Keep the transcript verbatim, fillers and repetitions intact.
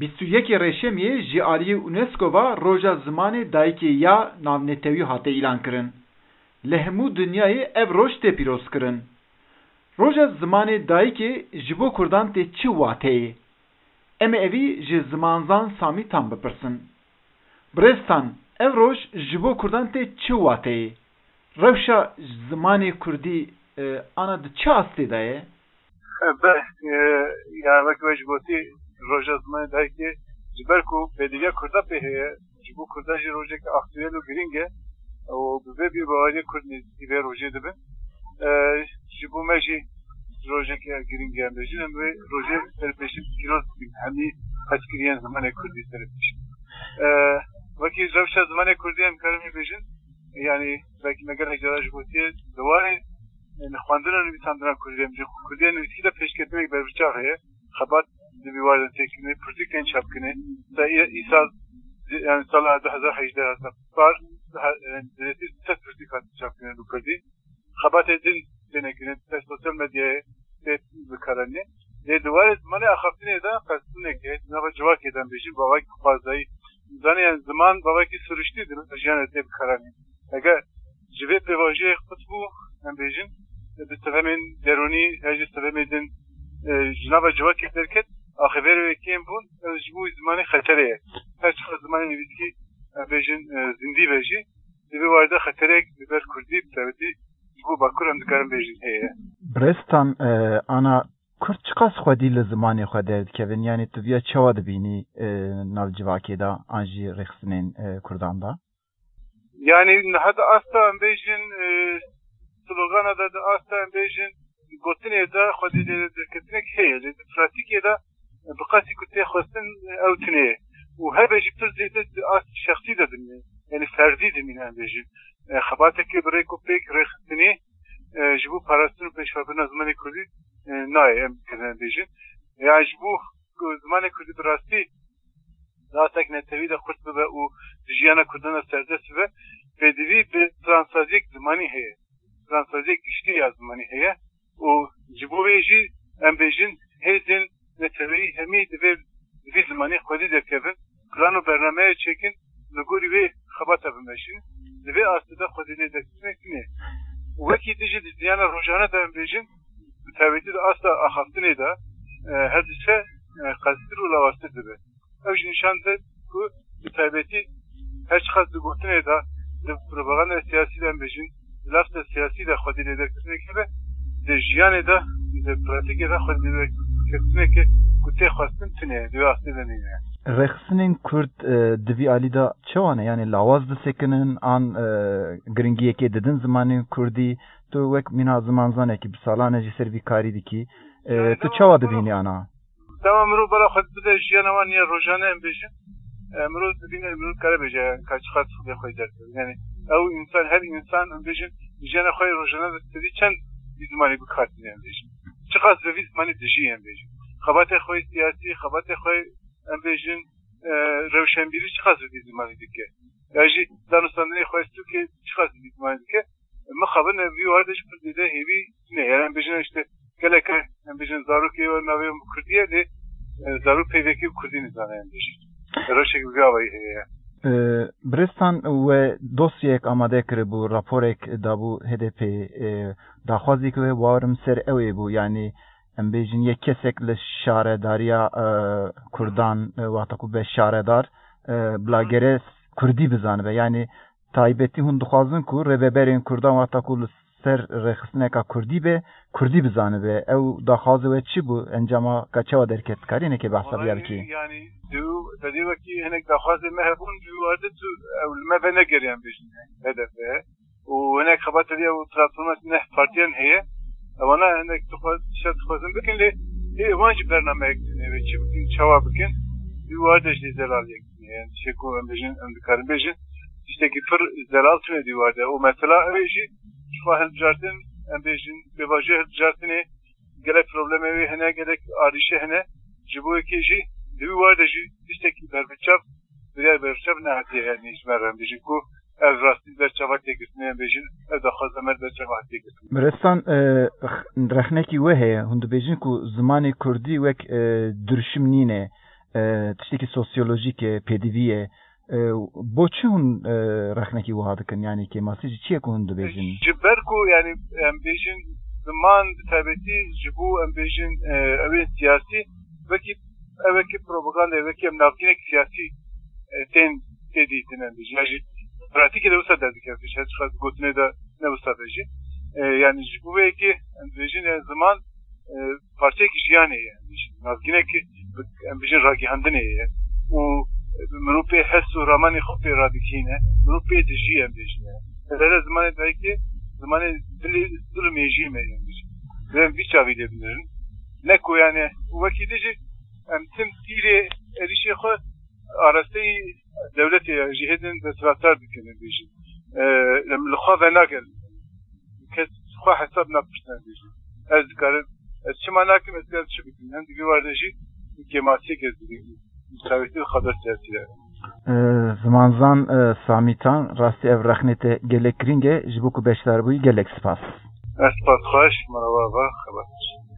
بیست و یک رشمیه جی عالی اونسکو و روژا زمان دایکی یا ناونتوی هاته ایلان کرن. لهمو دنیای ev روش ته پیروز کرن. روژا زمان دایکی جبو کردان ته چی واته؟ ام اوی جی زمانزان سامی تام بپرسن. برستان ev روش جبو کردان ته چی واته؟ روشا زمان کردی آنا ده چه استی دایه؟ به yani vaki vecboti roja zaman dayki jiberku bediye kurda pehe jibu kurda ji roja ki aktüel giringe o bebe bir bavali kurdni dibe roja dibe jibu meji roja ki giringe mejin ve roja terpeşim kiroz hani kaçkiriyen zaman kurdi terpeşim vaki roja zaman kurdi hem karmi bejin yani belki megara jaraj botiye duvarı خواندن و نویسندن کردی میشه کردی نویسی دا پیش کردن بر بچاره خبات دیوارن تکنی پروژه چاپ کنه تا این سال یعنی سال دو هزار و هجده هست بار دلیتی ست پروژه چاپ کنه دو کردی خبات دین دینه کنه تا سوشال مدیا بکارنه دی دوار زمان آخرینه دا قصدونه که نوا جواب کردن بیشی باوی خواهی زنی زمان باوی کی سرشتی دنیا جهان دی بکارنه اگر جواب به واژه خطبو هم بیشین به سبب درونی هجی سبب دن جناب جواب کردن آخر وکیم بون جبو زمان خطره هر چه زمان نویسی بیشین زندی بیشی دیو وارد خطره بیبر کردی بتوتی جبو باکور هم دکارم بیشین هیه برستان آنا کرد چقدر خودی لزمانی خود درد کردن یعنی تو بیا چه واد بینی نال جواکی دا آنجی رخصنین کردان دا yani hatta asla بیشین slogan da asla bejin gotine da xodide diketnek heye de pratik da baqasi kutte xostin outne و هذا جبت زيت as شخصي ده يعني فردي ده من بيجي خباتك بريكو بيك رختني جبو باراستن بشفابنا زمان كردي ناي ام كذا بيجي يعني جبو زمان كردي براستي لا تكن تريد خرط بقى و جيانا كردنا سردس و بدوي بترانسازيك زماني هي ترانسازيك گشتي زماني هي و جبو بيجي ام بيجين هيدن نتري همي دبي في زماني خودي دكبن پلان و برنامه چکن نگوری وی خبات بمشین دوی آسده خودی دکتنه کنه وکی دیجی دیانا روزانه دارم بیشین تابعیتی دا آسده آخافتنه دا هدفه قصدر و لواسته دبه اوش نشان ده که تابعیتی هرچ خاص دگوتنه دا ده پروپاگاندا سیاسی دارم بیشین لفت سیاسی دا خودی دکتنه کنه ده جیانه دا ده پراتیک دا خودی دکتنه که گوته خواستن تنه دوی آسده دنینه رخصنین کرد دوی علی دا چوانه یعنی لاواز ده سکنن آن گرنگیه که ددن زمانی کردی تو وک مینا زمان زانه که بسالانه جی سروی کاری دی که تو چوا دبینی آنا؟ تمام مرو برا خود بده جیانه وانی روزانه ام بیشن مرو دبینه مرو کاره بیشه کاچ خاص خود خواهی درد یعنی او انسان هر انسان ام بیشن جیانه خواهی روزانه دستی چند زمانی بکارتی ام بیشن چقدر زوی زمانی دجی ام بیشن خبات خواهی سیاسی خبات خواهی ام بیشن روشنبیری چقدر دیزمانی دیگه یعنی دانستانی خواستو که چقدر دیزمانی دیگه ما خبر نبی واردش پردیده هیوی نه یعنی ام بیشن اشته کله که ام بیشن زارو که و نوی کردیه ده زارو پیوکی کردی نزانه ام بیشن روشک بیاوی هیه برستان و دوسیک آماده کرده بو راپورک دابو هدف داخوازی که وارم سر اوی بو یعنی ام بیجن یک کسک لشارداریا کردان وقتا به شاردار بلاگره کردی بزنه و یعنی تایبتی هون دخوازن کو رببرین کردان وقتا کو سر رخصنه کا کردی به کردی بزنه به او دخوازه و چی بو انجام کچوا درکت کارینه که بحثا بیا بکی یعنی دو دادی وکی هنگ دخوازه مهبون دو وارد تو او المبنه گریم بیجن هدفه و هنگ خبات دیا و ترانسفورمات نه پارتیان هیه وانا هنگ تخواز شد خوازم بکن لی هی وانج برنامه اکتنه و چی بکن چوا بکن دو واردش لی زلال اکتنه یعنی شکو ام بیجن ام دکارم بیجن işte ki fır zelal tüne diyordu. O mesela öyle şu hal jardin ام بیجن به واژه جاتنه گله پروبلم وی هنه گله آریشه هنه جبو کی جی دو وارد جی işte ki برچاف بیا برچاف نه هتی یعنی اسمرم بیجن کو از راستی برچاف تگیسنه ام بیجن از خازمر برچاف تگیسنه برستان رخنه کی وه هند بیجن کو زمانی کردی وک درشم نینه tiştekî sosyolojîk e pêdivî بۆ چی hûn rexnekî wiha dikin yanî kêmasî ji çi ye ku hûn dibêjin ji ber ku yanî em bêjin ziman bi taybetî ji bo em bêjin ew ê siyasî wekî evekî propaganda evekî em navdînek siyasî tên tê dîtin em bêjin ya jî pratikê de wisa derdikeve pêş hez xwe gotinê de ne wisa de jî yanî ji bo vê yekê em dibêjin ziman parçeyekî jiyanê ye em bêjin navdînekî em bêjin ragîhandinê ye û mirûpê hes û ramanê xwe pê radikîne mirûpê dijî em bêjin hele zimanê dayîkê zimanê dilê dil û mêjiyê me em bêjin em vî çavî lê binirin ne ku yani wekî de jî em tim tîrê êrişê xwe arasteyî dewletê jî hêdin desthilatdar dikin em bêjin em li xwe ve nakin kes xwe hesab napirsin em bêjin ez dikarim ez çima nakim ez dikarim çi bikim hem divê war de jî kêmasiyek ez dibînim müsavîtî xebir siyasî ye zimanzan Samîtan rastî ev rexnê te gelek giring e ji bo ku beşdarbûyî gelek spas ez spas xweş merhaba xebat